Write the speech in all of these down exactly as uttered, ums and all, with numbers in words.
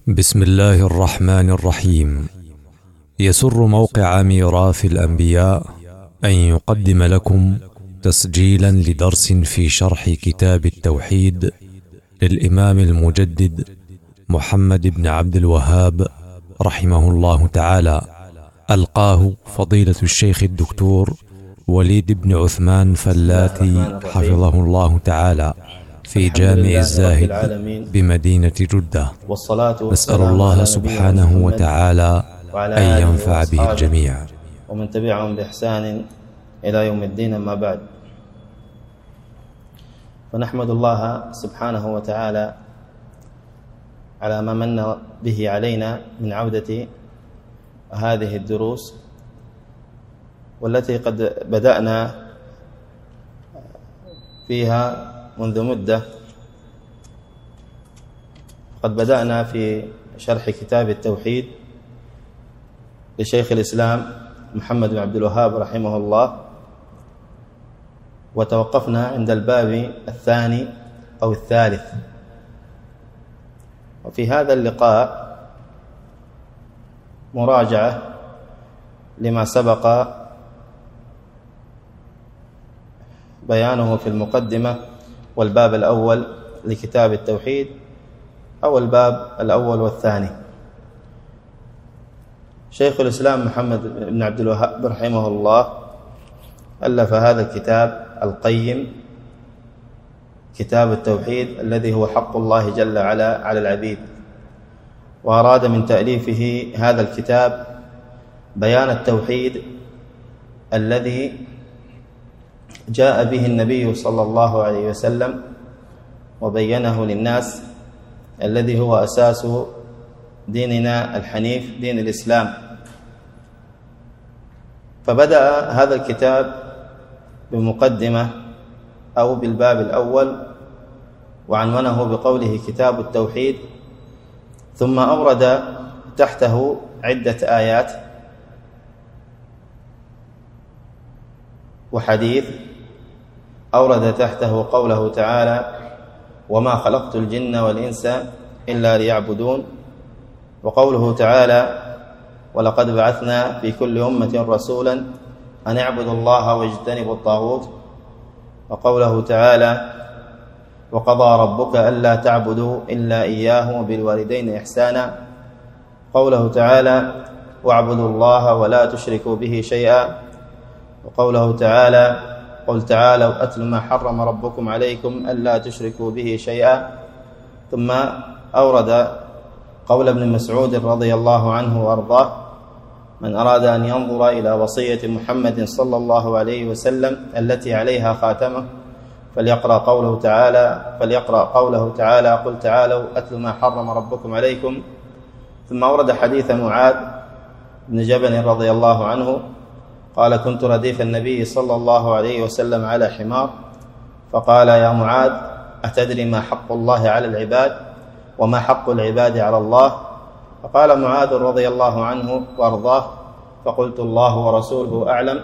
بسم الله الرحمن الرحيم. يسر موقع ميراث الأنبياء أن يقدم لكم تسجيلا لدرس في شرح كتاب التوحيد للإمام المجدد محمد بن عبد الوهاب رحمه الله تعالى، ألقاه فضيلة الشيخ الدكتور وليد بن عثمان فلاتي حفظه الله تعالى في جامع الزاهد بمدينة جدة. نسأل الله سبحانه وتعالى أن ينفع به الجميع ومن تبعهم بإحسان إلى يوم الدين. أما بعد، فنحمد الله سبحانه وتعالى على ما من به علينا من عودة هذه الدروس، والتي قد بدأنا فيها منذ مدة. قد بدأنا في شرح كتاب التوحيد لشيخ الإسلام محمد بن عبد الوهاب رحمه الله، وتوقفنا عند الباب الثاني أو الثالث. وفي هذا اللقاء مراجعة لما سبق بيانه في المقدمة والباب الأول لكتاب التوحيد، أو الباب الأول والثاني. شيخ الإسلام محمد بن عبد الوهاب رحمه الله ألف هذا الكتاب القيم، كتاب التوحيد، الذي هو حق الله جل وعلا على العبيد، وأراد من تأليفه هذا الكتاب بيان التوحيد الذي جاء به النبي صلى الله عليه وسلم وبينه للناس، الذي هو أساس ديننا الحنيف، دين الإسلام. فبدأ هذا الكتاب بمقدمة أو بالباب الأول، وعنونه بقوله كتاب التوحيد، ثم أورد تحته عدة آيات وحديث. أورد تحته قوله تعالى: وما خلقت الجن والإنس إلا ليعبدون، وقوله تعالى: ولقد بعثنا في كل أمة رسولا أن اعبدوا الله واجتنبوا الطاغوت، وقوله تعالى: وقضى ربك ألا تعبدوا إلا إياه وبالوالدين إحسانا، قوله تعالى: واعبدوا الله ولا تشركوا به شيئا، وقوله تعالى: قل تعالوا أتل ما حرم ربكم عليكم ألا تشركوا به شيئا. ثم أورد قول ابن مسعود رضي الله عنه وأرضاه: من أراد أن ينظر إلى وصية محمد صلى الله عليه وسلم التي عليها خاتمه فليقرأ قوله تعالى فليقرأ قوله تعالى: قل تعالوا أتل ما حرم ربكم عليكم. ثم أورد حديث معاذ بن جبل رضي الله عنه قال: كنت رديف النبي صلى الله عليه وسلم على حمار، فقال: يا معاذ، أتدري ما حق الله على العباد وما حق العباد على الله؟ فقال معاذ رضي الله عنه وارضاه: فقلت: الله ورسوله أعلم.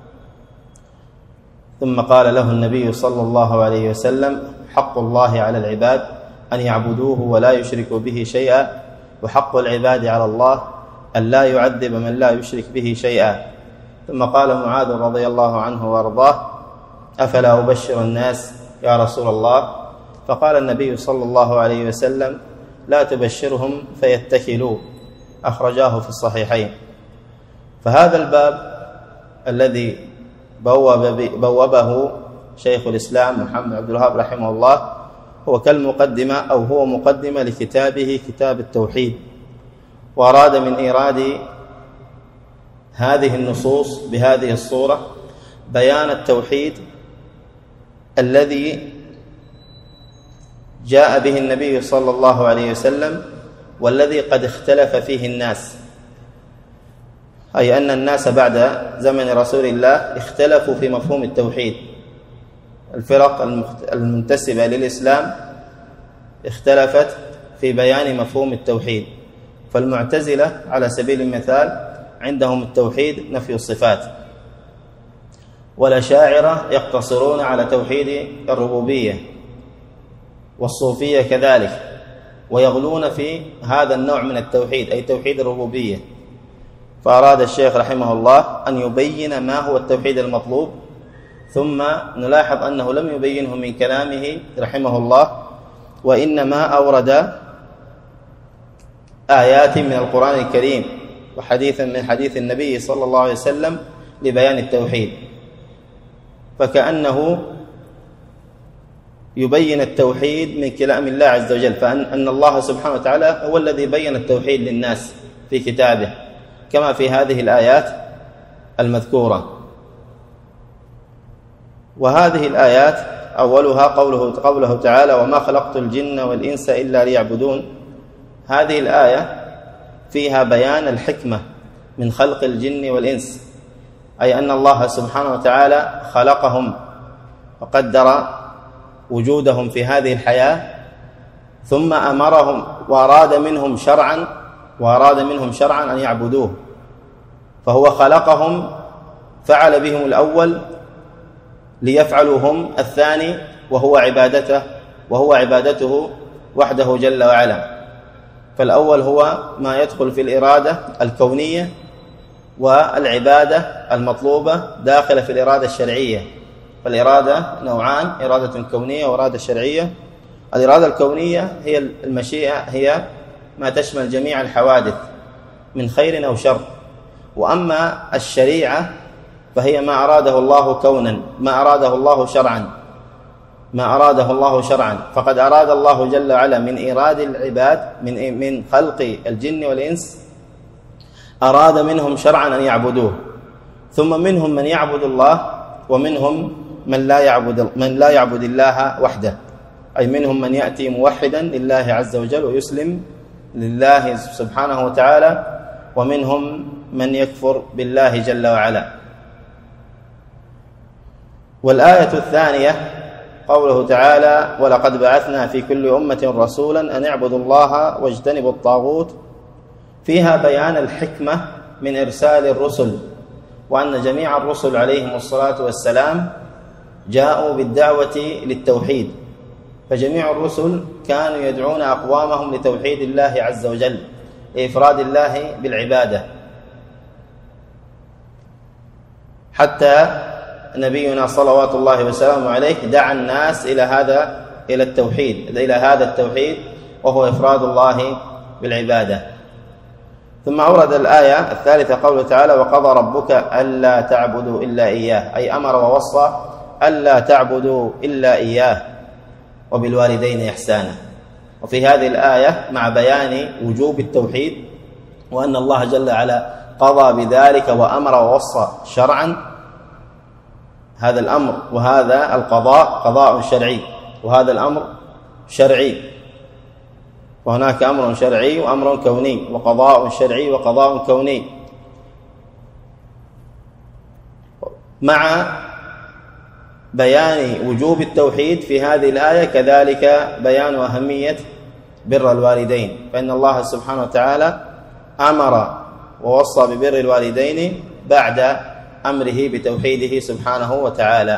ثم قال له النبي صلى الله عليه وسلم: حق الله على العباد أن يعبدوه ولا يشركوا به شيئا، وحق العباد على الله أن لا يعذب من لا يشرك به شيئا. ثم قال معاذ رضي الله عنه وارضاه: أفلا أبشر الناس يا رسول الله؟ فقال النبي صلى الله عليه وسلم: لا تبشرهم فيتكلوا، أخرجاه في الصحيحين. فهذا الباب الذي بوب بوبه شيخ الإسلام محمد بن عبد الوهاب رحمه الله هو كالمقدمة، أو هو مقدمة لكتابه كتاب التوحيد، وأراد من إيراد هذه النصوص بهذه الصورة بيان التوحيد الذي جاء به النبي صلى الله عليه وسلم، والذي قد اختلف فيه الناس، أي أن الناس بعد زمن رسول الله اختلفوا في مفهوم التوحيد. الفرق المنتسبة للإسلام اختلفت في بيان مفهوم التوحيد. فالمعتزلة على سبيل المثال عندهم التوحيد نفي الصفات، والأشاعرة يقتصرون على توحيد الربوبية، والصوفية كذلك. ويغلون في هذا النوع من التوحيد، أي توحيد الربوبية. فأراد الشيخ رحمه الله أن يبين ما هو التوحيد المطلوب، ثم نلاحظ أنه لم يبينه من كلامه رحمه الله، وإنما أورد آيات من القرآن الكريم وحديثا من حديث النبي صلى الله عليه وسلم لبيان التوحيد، فكأنه يبين التوحيد من كلام الله عز وجل، فأن الله سبحانه وتعالى هو الذي بين التوحيد للناس في كتابه كما في هذه الآيات المذكورة. وهذه الآيات أولها قوله, قوله تعالى: وما خلقت الجن والإنس إلا ليعبدون. هذه الآية فيها بيان الحكمة من خلق الجن والإنس، أي أن الله سبحانه وتعالى خلقهم وقدر وجودهم في هذه الحياة، ثم أمرهم وأراد منهم شرعا وأراد منهم شرعا أن يعبدوه. فهو خلقهم فعل بهم الأول ليفعلوا هم الثاني، وهو عبادته وهو عبادته وحده جل وعلا. فالأول هو ما يدخل في الإرادة الكونية، والعبادة المطلوبة داخلة في الإرادة الشرعية. فالإرادة نوعان: إرادة كونية وإرادة شرعية. الإرادة الكونية هي المشيئة، هي ما تشمل جميع الحوادث من خير أو شر. وأما الشريعة فهي ما أراده الله كونا، ما أراده الله شرعا، ما أراده الله شرعا. فقد أراد الله جل وعلا من إيراد العباد من من خلق الجن والإنس، أراد منهم شرعا أن يعبدوه، ثم منهم من يعبد الله ومنهم من لا يعبد من لا يعبد الله وحده، أي منهم من يأتي موحدا لله عز وجل ويسلم لله سبحانه وتعالى، ومنهم من يكفر بالله جل وعلا. والآية الثانية قوله تعالى: ولقد بعثنا في كل أمة رسولا أن اعبدوا الله واجتنبوا الطاغوت. فيها بيان الحكمة من إرسال الرسل، وأن جميع الرسل عليهم الصلاة والسلام جاءوا بالدعوة للتوحيد، فجميع الرسل كانوا يدعون أقوامهم لتوحيد الله عز وجل، لإفراد الله بالعبادة، حتى نبينا صلوات الله وسلامه عليه دعا الناس إلى هذا إلى التوحيد إلى هذا التوحيد وهو إفراد الله بالعبادة. ثم أورد الآية الثالثة قوله تعالى: وقضى ربك ألا تعبدوا إلا إياه، أي أمر ووصى ألا تعبدوا إلا إياه وبالوالدين إحسانا. وفي هذه الآية مع بيان وجوب التوحيد وأن الله جل وعلا قضى بذلك وأمر ووصى شرعا، هذا الأمر وهذا القضاء قضاء شرعي، وهذا الأمر شرعي، وهناك أمر شرعي وأمر كوني، وقضاء شرعي وقضاء كوني. مع بيان وجوب التوحيد في هذه الآية كذلك بيان أهمية بر الوالدين، فإن الله سبحانه وتعالى أمر ووصى ببر الوالدين بعد أمره بتوحيده سبحانه وتعالى.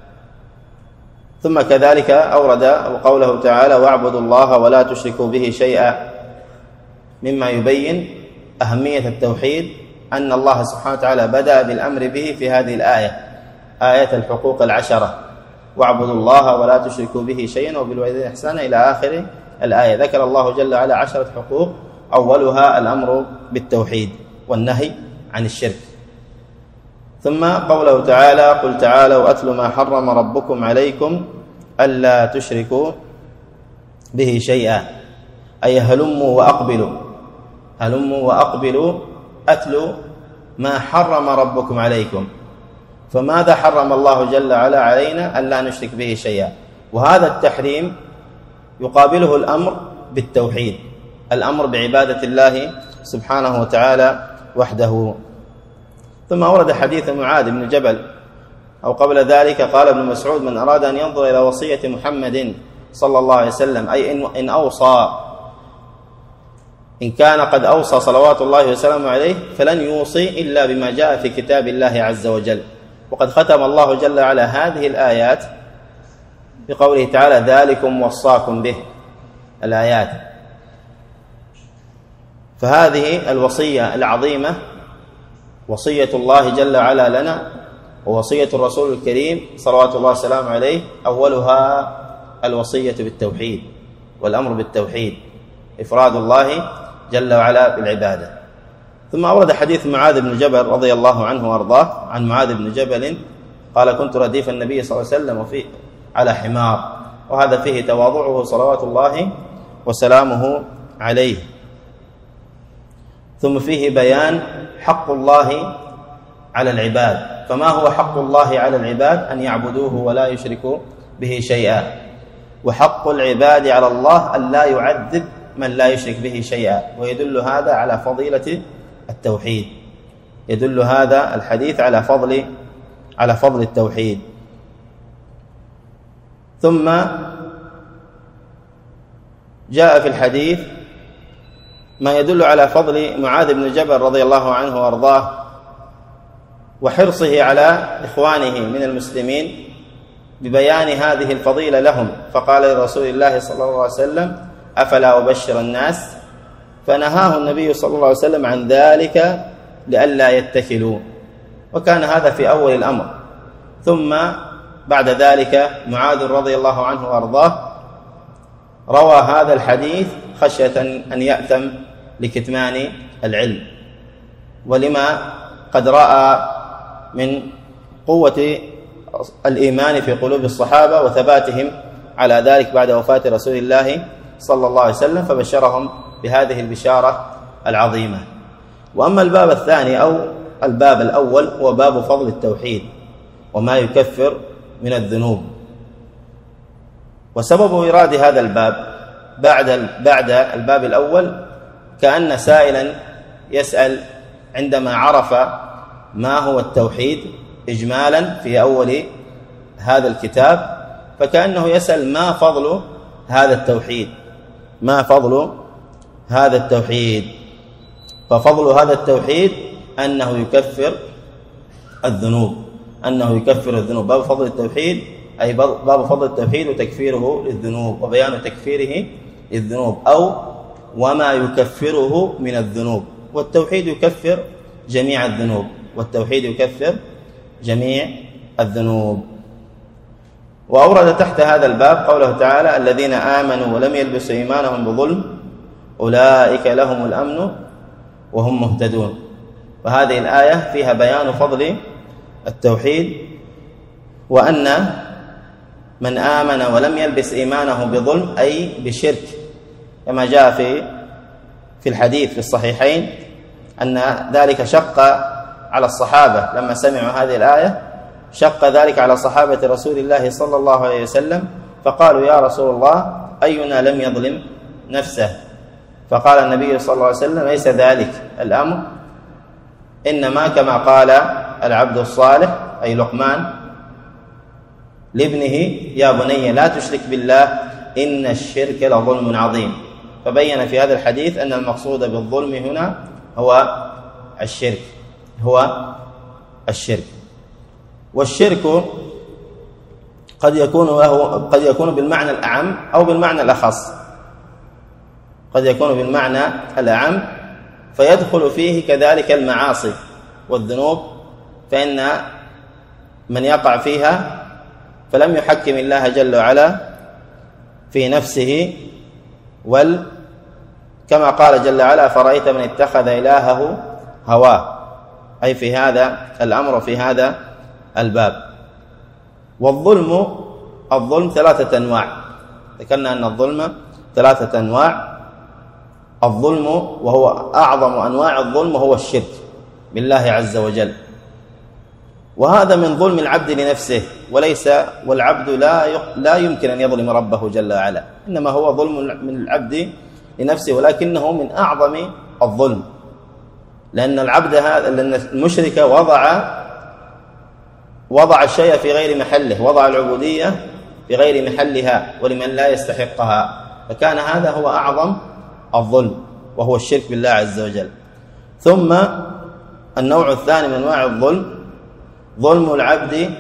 ثم كذلك أورد قوله تعالى: واعبدوا الله ولا تشركوا به شيئا، مما يبين أهمية التوحيد أن الله سبحانه وتعالى بدأ بالأمر به في هذه الآية، آية الحقوق العشرة: واعبدوا الله ولا تشركوا به شيئا وبالوالدين إحسانا إلى آخر الآية. ذكر الله جل وعلا عشرة حقوق، أولها الأمر بالتوحيد والنهي عن الشرك. ثم قوله تعالى: قل تعالوا أتل ما حرم ربكم عليكم ألا تشركوا به شيئا، أي هلموا وأقبلوا هلموا وأقبلوا أتلوا ما حرم ربكم عليكم. فماذا حرم الله جل وعلا علينا؟ ألا نشرك به شيئا، وهذا التحريم يقابله الأمر بالتوحيد، الأمر بعبادة الله سبحانه وتعالى وحده. ثم أورد حديث معاذ بن جبل، أو قبل ذلك قال ابن مسعود: من أراد أن ينظر إلى وصية محمد صلى الله عليه وسلم، أي إن أوصى إن كان قد أوصى صلوات الله وسلامه عليه فلن يوصي إلا بما جاء في كتاب الله عز وجل. وقد ختم الله جل وعلا هذه الآيات بقوله تعالى: ذلكم وصاكم به، الآيات. فهذه الوصية العظيمة وصية الله جل وعلا لنا ووصية الرسول الكريم صلوات الله وسلامه عليه، أولها الوصية بالتوحيد والأمر بالتوحيد، إفراد الله جل وعلا بالعبادة. ثم أورد حديث معاذ بن جبل رضي الله عنه وأرضاه عن معاذ بن جبل قال: كنت رديف النبي صلى الله عليه وسلم وفي على حمار، وهذا فيه تواضعه صلوات الله وسلامه عليه. ثم فيه بيان حق الله على العباد. فما هو حق الله على العباد؟ أن يعبدوه ولا يشركوا به شيئا، وحق العباد على الله أن لا يعذب من لا يشرك به شيئا. ويدل هذا على فضيلة التوحيد، يدل هذا الحديث على فضل على فضل التوحيد. ثم جاء في الحديث ما يدل على فضل معاذ بن جبل رضي الله عنه وارضاه وحرصه على إخوانه من المسلمين ببيان هذه الفضيلة لهم. فقال لرسول الله صلى الله عليه وسلم: أفلا أبشر الناس؟ فنهاه النبي صلى الله عليه وسلم عن ذلك لئلا يتكلوا، وكان هذا في أول الأمر. ثم بعد ذلك معاذ رضي الله عنه وارضاه روى هذا الحديث خشية أن يأثم لكتمان العلم، ولما قد رأى من قوة الإيمان في قلوب الصحابة وثباتهم على ذلك بعد وفاة رسول الله صلى الله عليه وسلم، فبشرهم بهذه البشارة العظيمة. وأما الباب الثاني أو الباب الأول هو باب فضل التوحيد وما يكفر من الذنوب. وسبب إيراد هذا الباب بعد بعد الباب الأول كأن سائلا يسأل عندما عرف ما هو التوحيد إجمالا في أول هذا الكتاب، فكأنه يسأل ما فضل هذا التوحيد، ما فضل هذا التوحيد. ففضل هذا التوحيد أنه يكفر الذنوب، أنه يكفر الذنوب. باب فضل التوحيد أي باب فضل التوحيد وتكفيره للذنوب وبيان تكفيره للذنوب، أو وما يكفره من الذنوب. والتوحيد يكفر جميع الذنوب، والتوحيد يكفر جميع الذنوب. وأورد تحت هذا الباب قوله تعالى: الذين آمنوا ولم يلبسوا إيمانهم بظلم أولئك لهم الأمن وهم مهتدون. وهذه الآية فيها بيان فضل التوحيد، وأن من آمن ولم يلبس إيمانه بظلم أي بشرك، كما جاء في في الحديث في الصحيحين أن ذلك شق على الصحابة لما سمعوا هذه الآية، شق ذلك على صحابة رسول الله صلى الله عليه وسلم، فقالوا: يا رسول الله أينا لم يظلم نفسه؟ فقال النبي صلى الله عليه وسلم: ليس ذلك الأمر، إنما كما قال العبد الصالح أي لقمان لابنه: يا بني لا تشرك بالله إن الشرك لظلم عظيم. فبين في هذا الحديث أن المقصود بالظلم هنا هو الشرك، هو الشرك. والشرك قد يكون له قد يكون بالمعنى الأعم أو بالمعنى الأخص، قد يكون بالمعنى الأعم فيدخل فيه كذلك المعاصي والذنوب، فإن من يقع فيها فلم يحكم الله جل وعلا في نفسه، وال كما قال جل وعلا: فرأيت من اتخذ إلهه هواه، أي في هذا الأمر في هذا الباب. والظلم الظلم ثلاثة أنواع، ذكرنا أن الظلم ثلاثة أنواع. الظلم وهو أعظم أنواع الظلم هو الشرك بالله عز وجل، وهذا من ظلم العبد لنفسه، وليس والعبد لا لا يمكن أن يظلم ربه جل وعلا، إنما هو ظلم من العبد لنفسه، ولكنه من أعظم الظلم، لأن العبد هذا لأن المشرك وضع وضع الشيء في غير محله، وضع العبودية في غير محلها ولمن لا يستحقها، فكان هذا هو أعظم الظلم وهو الشرك بالله عز وجل. ثم النوع الثاني من أنواع الظلم ظلم العبد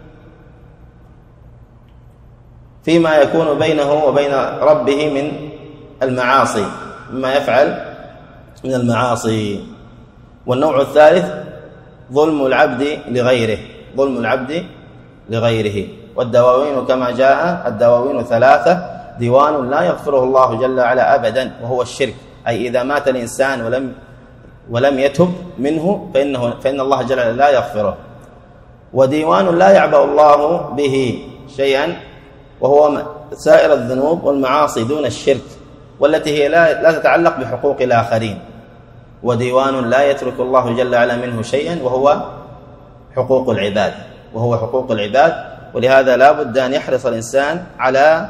فيما يكون بينه وبين ربه من المعاصي، مما يفعل من المعاصي. والنوع الثالث ظلم العبد لغيره، ظلم العبد لغيره. والدواوين كما جاء الدواوين ثلاثة: ديوان لا يغفره الله جل وعلا أبدا وهو الشرك، أي إذا مات الإنسان ولم ولم يتب منه فإنه فإن الله جل وعلا لا يغفره. وديوان لا يعبأ الله به شيئا وهو سائر الذنوب والمعاصي دون الشرك، والتي هي لا, لا تتعلق بحقوق الآخرين. وديوان لا يترك الله جل وعلا منه شيئا وهو حقوق العباد وهو حقوق العباد. ولهذا لا بد أن يحرص الإنسان على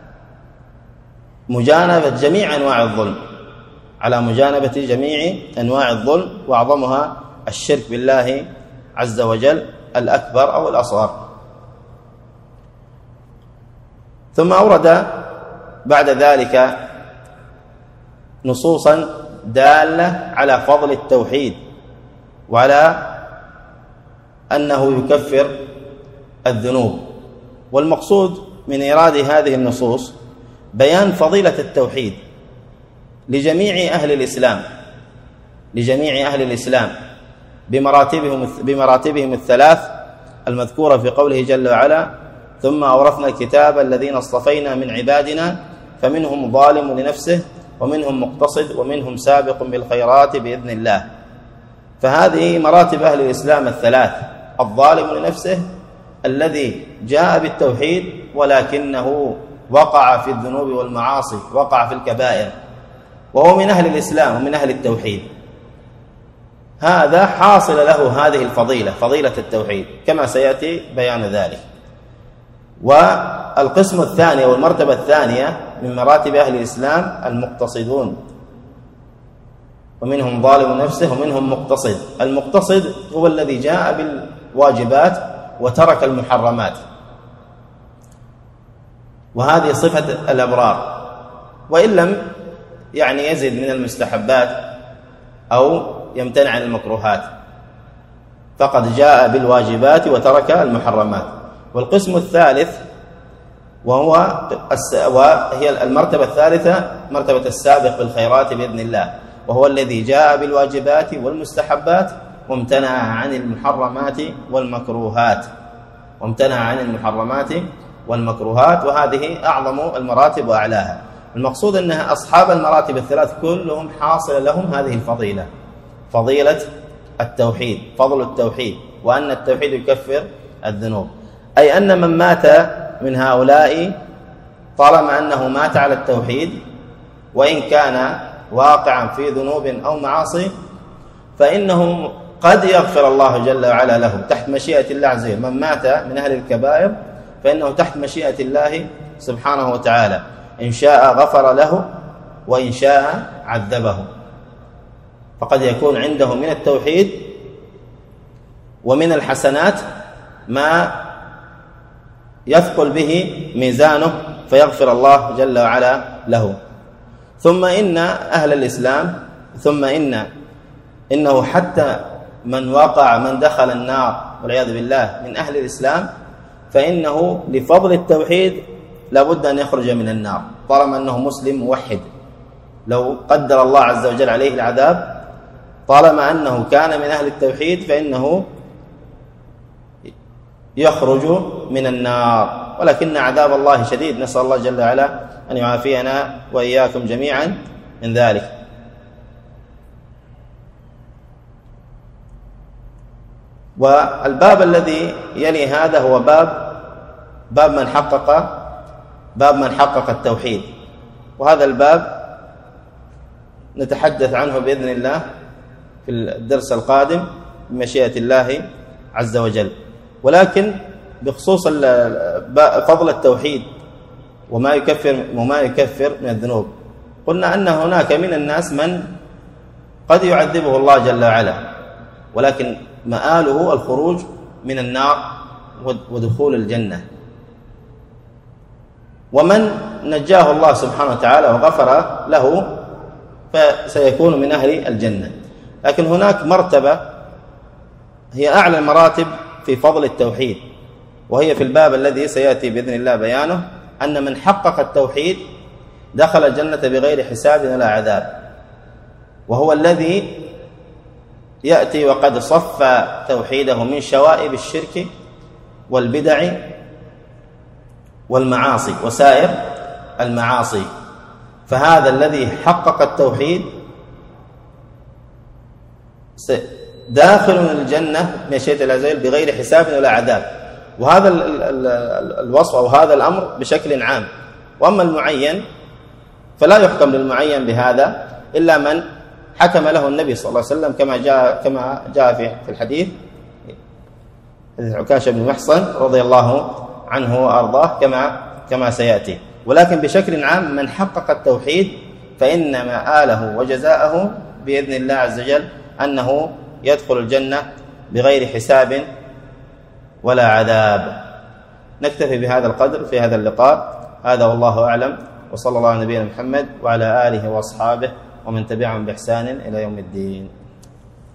مجانبة جميع أنواع الظلم على مجانبة جميع أنواع الظلم وأعظمها الشرك بالله عز وجل الأكبر أو الأصغر. ثم أورد بعد ذلك نصوصا دالة على فضل التوحيد وعلى أنه يكفر الذنوب. والمقصود من إيراد هذه النصوص بيان فضيلة التوحيد لجميع أهل الإسلام لجميع أهل الإسلام بمراتبهم بمراتبهم الثلاث المذكورة في قوله جل وعلا: ثم أورثنا الكتاب الذين اصطفينا من عبادنا فمنهم ظالم لنفسه ومنهم مقتصد ومنهم سابق بالخيرات بإذن الله. فهذه مراتب أهل الإسلام الثلاث: الظالم لنفسه الذي جاء بالتوحيد ولكنه وقع في الذنوب والمعاصي، وقع في الكبائر، وهو من أهل الإسلام ومن أهل التوحيد، هذا حاصل له هذه الفضيلة، فضيلة التوحيد، كما سيأتي بيان ذلك. والقسم الثاني والمرتبة الثانية من مراتب أهل الإسلام المقتصدون، ومنهم ظالم نفسه ومنهم مقتصد. المقتصد هو الذي جاء بالواجبات وترك المحرمات، وهذه صفة الأبرار، وإن لم يعني يزد من المستحبات أو يمتنع عن المكروهات، فقد جاء بالواجبات وترك المحرمات. والقسم الثالث وهو وهي المرتبة الثالثة مرتبة السابق بالخيرات بإذن الله، وهو الذي جاء بالواجبات والمستحبات وامتنع عن المحرمات والمكروهات وامتنع عن المحرمات والمكروهات وهذه أعظم المراتب وأعلاها. المقصود أن أصحاب المراتب الثلاث كلهم حاصل لهم هذه الفضيلة، فضيلة التوحيد، فضل التوحيد، وأن التوحيد يكفر الذنوب، أي أن من مات من هؤلاء طالما أنه مات على التوحيد وإن كان واقعا في ذنوب أو معاصي فإنه قد يغفر الله جل وعلا له تحت مشيئة الله عز وجل. من مات من أهل الكبائر فإنه تحت مشيئة الله سبحانه وتعالى، إن شاء غفر له وإن شاء عذبه. فقد يكون عنده من التوحيد ومن الحسنات ما يثقل به ميزانه فيغفر الله جل وعلا له. ثم إن أهل الإسلام ثم إن إنه حتى من وقع من دخل النار والعياذ بالله من أهل الإسلام فإنه لفضل التوحيد لابد أن يخرج من النار طالما أنه مسلم موحد. لو قدر الله عز وجل عليه العذاب طالما أنه كان من أهل التوحيد فإنه يخرج من النار، ولكن عذاب الله شديد، نسأل الله جل وعلا أن يعافينا وإياكم جميعا من ذلك. والباب الذي يلي هذا هو باب باب من حقق باب من حقق التوحيد، وهذا الباب نتحدث عنه بإذن الله في الدرس القادم بمشيئة الله عز وجل. ولكن بخصوص فضل التوحيد وما يكفر وما يكفر من الذنوب، قلنا أن هناك من الناس من قد يعذبه الله جل وعلا ولكن مآله الخروج من النار ودخول الجنة، ومن نجاه الله سبحانه وتعالى وغفر له فسيكون من أهل الجنة. لكن هناك مرتبة هي أعلى المراتب في فضل التوحيد، وهي في الباب الذي سيأتي بإذن الله بيانه، أن من حقق التوحيد دخل الجنة بغير حساب ولا عذاب. وهو الذي يأتي وقد صفى توحيده من شوائب الشرك والبدع والمعاصي وسائر المعاصي. فهذا الذي حقق التوحيد داخل الجنة بمشيئة الله عز وجل بغير حساب ولا عذاب. وهذا الوصف أو هذا الأمر بشكل عام. وأما المعين فلا يحكم للمعين بهذا إلا من حكم له النبي صلى الله عليه وسلم، كما جاء كما جاء في الحديث حديث عكاشة بن محصن رضي الله عنه وأرضاه كما كما سيأتي. ولكن بشكل عام من حقق التوحيد فإن مآله وجزاءه بإذن الله عز وجل أنه يدخل الجنة بغير حساب ولا عذاب. نكتفي بهذا القدر في هذا اللقاء. هذا والله أعلم، وصلى الله على نبينا محمد وعلى آله وأصحابه ومن تبعهم بإحسان إلى يوم الدين.